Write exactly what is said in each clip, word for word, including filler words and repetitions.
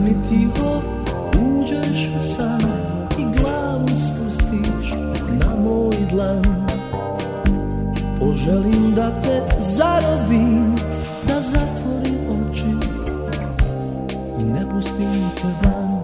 mi tiho uđeš u san i glavu spustiš na moj dlan. Poželim da te zarobim, da zatvorim oči i ne pustim te van.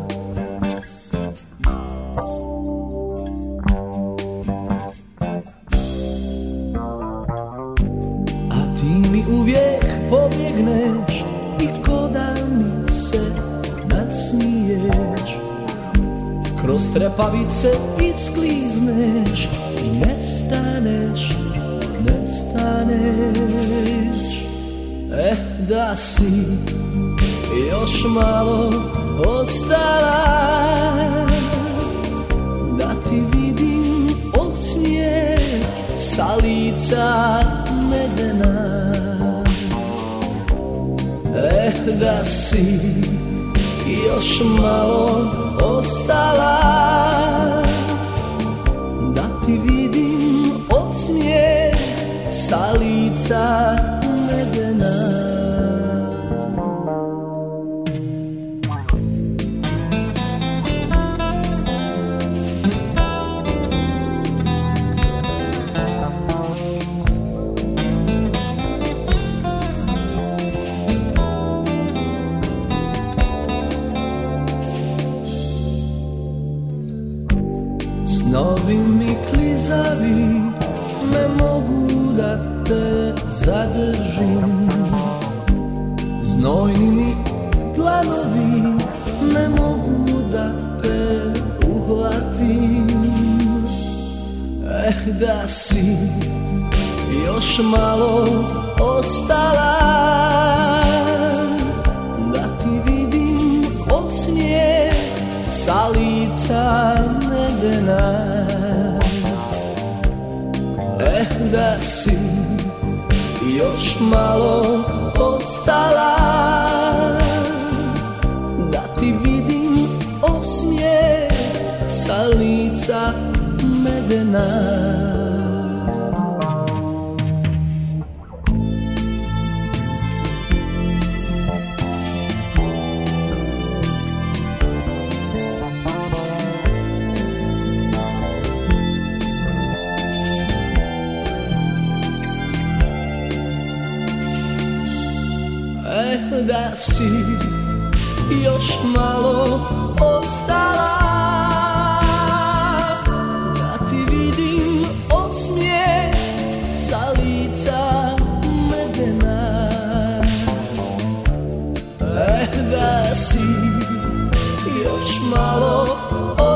A ti mi uvijek pobjegneš i ko da mi se nasmiješ. Kroz trepavice isklizneš i nestaneš, nestaneš. Eh, da si još malo ostala, da ti vidim osmijeh sa lica medena. Eh, da si još malo ostala, da ti vidim osmijeh sa lica medena. Snovi mi klizavi, ne mogu da te zadržim. Znojni mi dlanovi, ne mogu da te uhvatim. Eh, da si još malo ostala, da ti vidim osmijeh sa lica medena. Eh, da si još malo ostala, da ti vidim osmijeh sa lica medena. Eh, da si još malo ostala, da ti vidim osmijeh sa lica medena. Eh, da si još malo ostala,